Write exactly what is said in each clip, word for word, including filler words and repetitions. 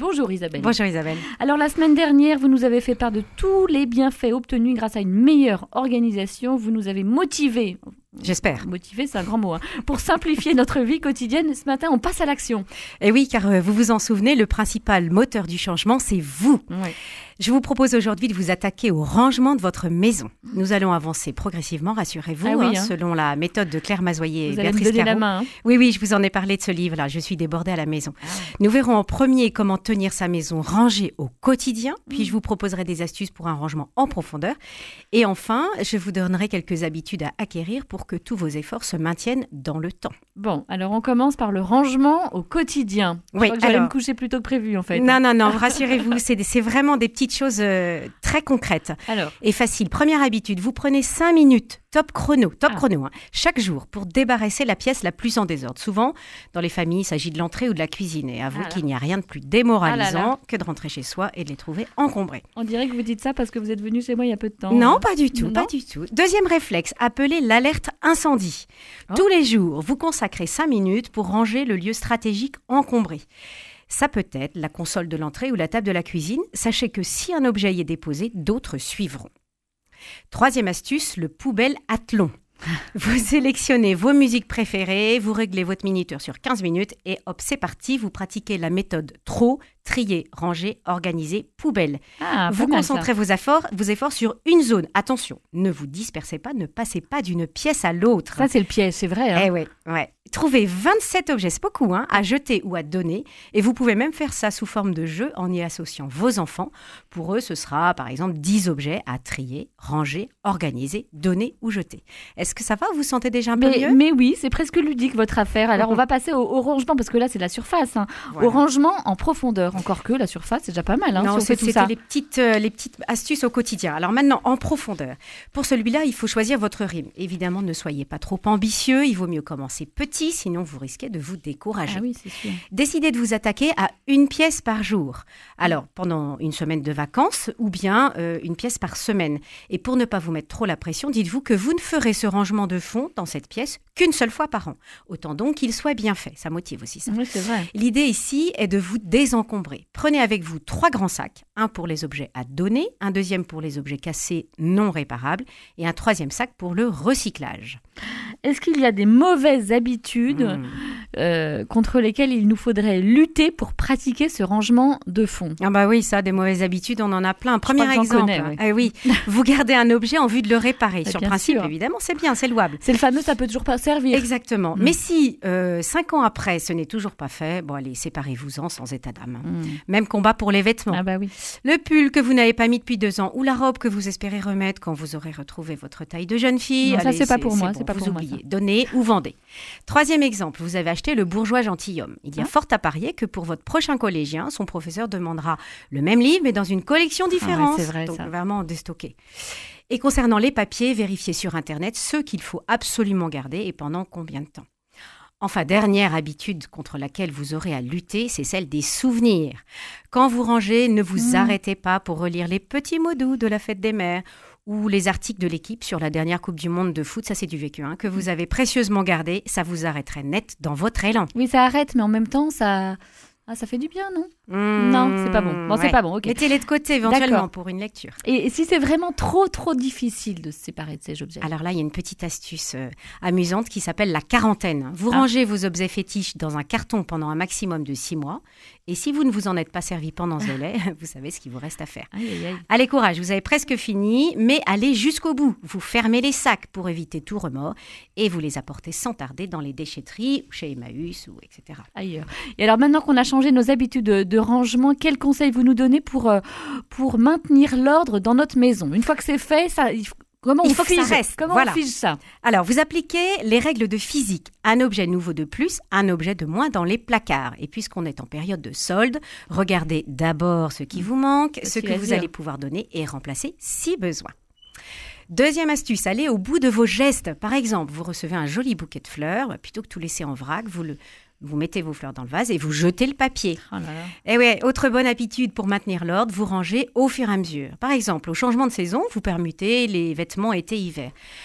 Bonjour Isabelle. Bonjour Isabelle. Alors la semaine dernière, vous nous avez fait part de tous les bienfaits obtenus grâce à une meilleure organisation. Vous nous avez motivés. J'espère. Motiver, c'est un grand mot. Hein. Pour simplifier notre vie quotidienne, ce matin, on passe à l'action. Et oui, car euh, vous vous en souvenez, le principal moteur du changement, c'est vous. Oui. Je vous propose aujourd'hui de vous attaquer au rangement de votre maison. Nous allons avancer progressivement, rassurez-vous, ah oui, hein, hein. selon la méthode de Claire Mazoyer et vous allez Béatrice me donner Caro. la main. Hein. Oui, oui, je vous en ai parlé de ce livre-là. Je suis débordée à la maison. Ah. Nous verrons en premier comment tenir sa maison rangée au quotidien. Puis mmh. je vous proposerai des astuces pour un rangement en profondeur. Et enfin, je vous donnerai quelques habitudes à acquérir pour que tous vos efforts se maintiennent dans le temps. Bon, alors on commence par le rangement au quotidien. Je oui, crois que j'allais me coucher plus tôt que prévu en fait. Non, non, non, rassurez-vous, c'est, c'est vraiment des petites choses euh, très concrètes alors. et faciles. Première habitude, vous prenez cinq minutes, top chrono, top ah. chrono, hein, chaque jour pour débarrasser la pièce la plus en désordre. Souvent, dans les familles, il s'agit de l'entrée ou de la cuisine. Et avouez ah qu'il n'y a rien de plus démoralisant ah là là. que de rentrer chez soi et de les trouver encombrés. On dirait que vous dites ça parce que vous êtes venu chez moi il y a peu de temps. Non, pas du tout, non. pas du tout. Deuxième réflexe, appelez l'alerte incendie. Oh. Tous les jours, vous consacrez cinq minutes pour ranger le lieu stratégique encombré. Ça peut être la console de l'entrée ou la table de la cuisine. Sachez que si un objet y est déposé, d'autres suivront. Troisième astuce, le poubelle athlon. Vous sélectionnez vos musiques préférées, vous réglez votre minuteur sur quinze minutes et hop, c'est parti, vous pratiquez la méthode T R O, trier, ranger, organiser, poubelle. Ah, vous concentrez vos efforts, vos efforts sur une zone. Attention, ne vous dispersez pas, ne passez pas d'une pièce à l'autre. Ça, c'est le piège, c'est vrai. Hein. Eh ouais, ouais. Trouvez vingt-sept objets, c'est beaucoup, hein, à jeter ou à donner. Et vous pouvez même faire ça sous forme de jeu en y associant vos enfants. Pour eux, ce sera par exemple dix objets à trier, ranger, organiser, donner ou jeter. Est-ce que ça va? Vous vous sentez déjà un peu mais, mieux? Mais oui, c'est presque ludique votre affaire. Alors, on va passer au, au rangement, parce que là, c'est la surface. Hein. Voilà. Au rangement en profondeur. Encore que la surface, c'est déjà pas mal. Hein, non, si c'est, tout c'était ça. les petites, euh, les petites astuces au quotidien. Alors maintenant, en profondeur. Pour celui-là, il faut choisir votre rythme. Évidemment, ne soyez pas trop ambitieux. Il vaut mieux commencer petit, sinon vous risquez de vous décourager. Ah oui, c'est sûr. Décidez de vous attaquer à une pièce par jour. Alors, pendant une semaine de vacances ou bien euh, une pièce par semaine. Et pour ne pas vous mettre trop la pression, dites-vous que vous ne ferez ce rangement de fond dans cette pièce qu'une seule fois par an. Autant donc qu'il soit bien fait. Ça motive aussi ça. Oui, c'est vrai. L'idée ici est de vous désencombrer. Prenez avec vous trois grands sacs. Un pour les objets à donner, un deuxième pour les objets cassés non réparables et un troisième sac pour le recyclage. Est-ce qu'il y a des mauvaises habitudes mmh. euh, contre lesquelles il nous faudrait lutter pour pratiquer ce rangement de fond? Ah bah oui, ça, des mauvaises habitudes, on en a plein. Premier exemple, connais, oui. Euh, oui, vous gardez un objet en vue de le réparer. Et Sur principe, sûr. évidemment, c'est bien, c'est louable. C'est le fameux, ça peut toujours pas servir. Exactement. Mmh. Mais si euh, cinq ans après, ce n'est toujours pas fait, bon allez, séparez-vous-en sans état d'âme. Mmh. Même combat pour les vêtements. Ah bah oui. Le pull que vous n'avez pas mis depuis deux ans ou la robe que vous espérez remettre quand vous aurez retrouvé votre taille de jeune fille. Non, allez, ça c'est pas pour c'est moi, bon, c'est pas vous pour oubliez. moi. Ça. Donnez ou vendez. Troisième exemple, vous avez acheté le Bourgeois gentilhomme. Il y a hein? fort à parier que pour votre prochain collégien, son professeur demandera le même livre mais dans une collection différente. Ah ouais, c'est vrai, donc ça. Vraiment déstocké. Et concernant les papiers, vérifiez sur Internet ceux qu'il faut absolument garder et pendant combien de temps. Enfin, dernière habitude contre laquelle vous aurez à lutter, c'est celle des souvenirs. Quand vous rangez, ne vous mmh. arrêtez pas pour relire les petits mots doux de la fête des mères ou les articles de l'équipe sur la dernière Coupe du Monde de foot, ça c'est du vécu, hein, que vous avez précieusement gardé, ça vous arrêterait net dans votre élan. Oui, ça arrête, mais en même temps, ça... Ah, ça fait du bien, non? Mmh, Non, c'est pas bon. Bon, ouais. c'est pas bon, ok. Mettez-les de côté éventuellement D'accord. pour une lecture. Et, et si c'est vraiment trop, trop difficile de se séparer de ces objets? Alors là, il y a une petite astuce euh, amusante qui s'appelle la quarantaine. Vous ah. rangez vos objets fétiches dans un carton pendant un maximum de six mois. Et si vous ne vous en êtes pas servi pendant ce délai, vous savez ce qu'il vous reste à faire. Aïe, aïe, aïe. Allez, courage, vous avez presque fini, mais allez jusqu'au bout. Vous fermez les sacs pour éviter tout remords et vous les apportez sans tarder dans les déchetteries, chez Emmaüs ou et cetera. Ailleurs. Et alors maintenant qu'on a changé nos habitudes de, de rangement, quels conseils vous nous donnez pour, euh, pour maintenir l'ordre dans notre maison? Une fois que c'est fait, ça... Il faut... Comment on Il faut fige, que ça reste. Comment voilà. on fige ça? Alors, vous appliquez les règles de physique. Un objet nouveau de plus, un objet de moins dans les placards. Et puisqu'on est en période de solde, regardez d'abord ce qui vous manque, ce que vous allez pouvoir donner et remplacer si besoin. Deuxième astuce, allez au bout de vos gestes. Par exemple, vous recevez un joli bouquet de fleurs, plutôt que tout laisser en vrac, vous le... Vous mettez vos fleurs dans le vase et vous jetez le papier. Oh là là. Et ouais, autre bonne habitude pour maintenir l'ordre, vous rangez au fur et à mesure. Par exemple, au changement de saison, vous permutez les vêtements été-hiver.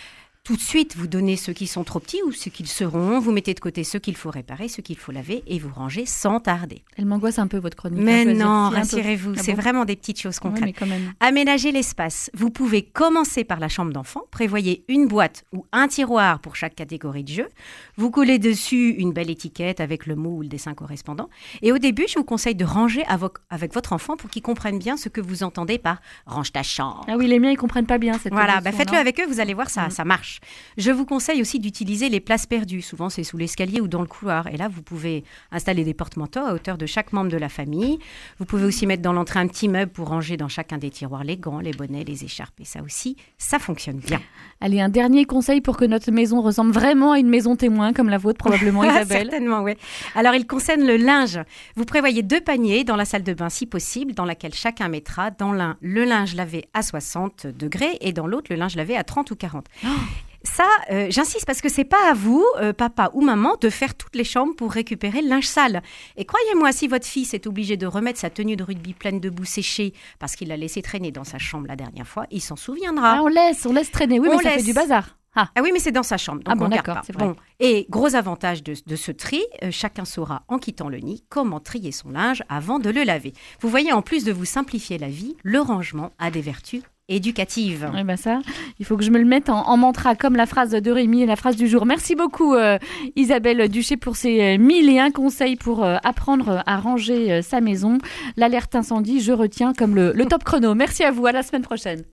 tout de suite, vous donnez ceux qui sont trop petits ou ceux qu'ils seront, vous mettez de côté ceux qu'il faut réparer, ceux qu'il faut laver et vous rangez sans tarder. Elle m'angoisse un peu votre chronique. Mais hein, non, si, rassurez-vous, ah c'est bon vraiment des petites choses concrètes. Ouais, mais quand même. Aménager l'espace. Vous pouvez commencer par la chambre d'enfant, prévoyez une boîte ou un tiroir pour chaque catégorie de jeu. Vous collez dessus une belle étiquette avec le mot ou le dessin correspondant. Et au début, je vous conseille de ranger avec votre enfant pour qu'il comprenne bien ce que vous entendez par « range ta chambre ». Ah oui, les miens, ils comprennent pas bien cette Voilà, notion, bah faites-le non avec eux, vous allez voir, ça, Mm. ça marche. Je vous conseille aussi d'utiliser les places perdues. Souvent, c'est sous l'escalier ou dans le couloir. Et là, vous pouvez installer des porte-manteaux à hauteur de chaque membre de la famille. Vous pouvez aussi mettre dans l'entrée un petit meuble pour ranger dans chacun des tiroirs les gants, les bonnets, les écharpes. Et ça aussi, ça fonctionne bien. Allez, un dernier conseil pour que notre maison ressemble vraiment à une maison témoin comme la vôtre, probablement, Isabelle. Certainement, oui. Alors, il concerne le linge. Vous prévoyez deux paniers dans la salle de bain, si possible, dans laquelle chacun mettra dans l'un le linge lavé à soixante degrés et dans l'autre le linge lavé à trente ou quarante. Oh. Ça, euh, j'insiste parce que c'est pas à vous, euh, papa ou maman, de faire toutes les chambres pour récupérer le linge sale. Et croyez-moi, si votre fils est obligé de remettre sa tenue de rugby pleine de boue séchée parce qu'il l'a laissé traîner dans sa chambre la dernière fois, il s'en souviendra. Ah, on laisse, on laisse traîner. Oui, on mais ça laisse. fait du bazar. Ah. ah oui, mais c'est dans sa chambre, donc ah bon, on garde d'accord, pas. c'est vrai. Bon. Et gros avantage de, de ce tri, euh, chacun saura en quittant le nid comment trier son linge avant de le laver. Vous voyez, en plus de vous simplifier la vie, le rangement a des vertus éducative. Eh ben ça, il faut que je me le mette en, en mantra, comme la phrase de Rémi et la phrase du jour. Merci beaucoup euh, Isabelle Duché pour ces euh, mille et un conseils pour euh, apprendre à ranger euh, sa maison. L'alerte incendie, je retiens comme le, le top chrono. Merci à vous, à la semaine prochaine.